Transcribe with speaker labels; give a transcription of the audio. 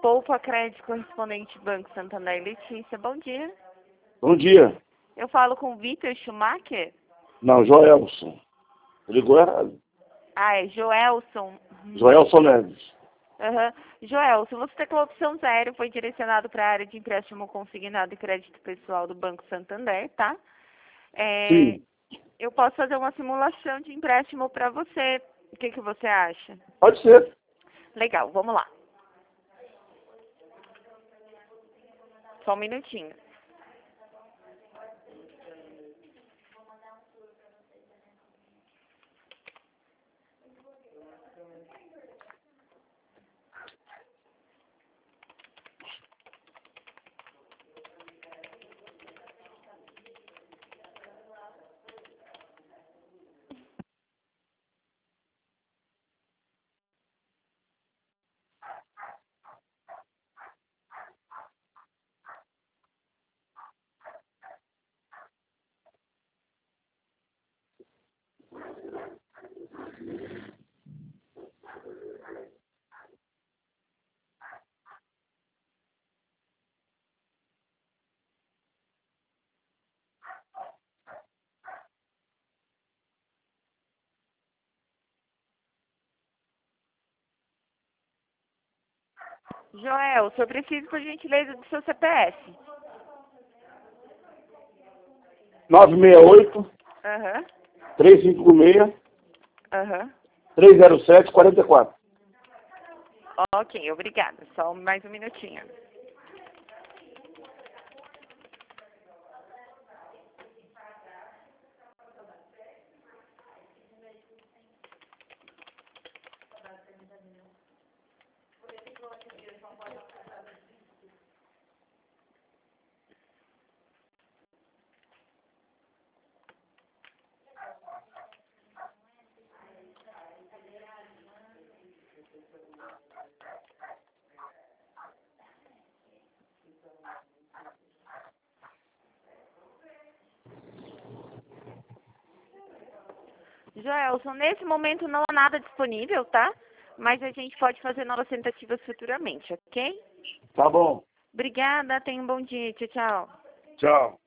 Speaker 1: Poupa Crédito Correspondente Banco Santander. Letícia, bom dia.
Speaker 2: Bom dia.
Speaker 1: Eu falo com o Vitor Schumacher?
Speaker 2: Não, Joelson. Ligou errado.
Speaker 1: Ah, é Joelson.
Speaker 2: Joelson Neves.
Speaker 1: Aham. Joelson, você tem a opção 0, foi direcionado para a área de empréstimo consignado e crédito pessoal do Banco Santander, tá?
Speaker 2: Sim.
Speaker 1: Eu posso fazer uma simulação de empréstimo para você. O que você acha?
Speaker 2: Pode ser.
Speaker 1: Legal, vamos lá. Só um minutinho. Joelson, eu preciso, por gentileza, do seu CPF.
Speaker 2: 968
Speaker 1: Aham.
Speaker 2: 356
Speaker 1: Aham.
Speaker 2: 307 44.
Speaker 1: Ok, obrigada. Só mais um minutinho. Joelson, nesse momento não há nada disponível, tá? Mas a gente pode fazer novas tentativas futuramente, ok?
Speaker 2: Tá bom.
Speaker 1: Obrigada, tenha um bom dia. Tchau, tchau.
Speaker 2: Tchau.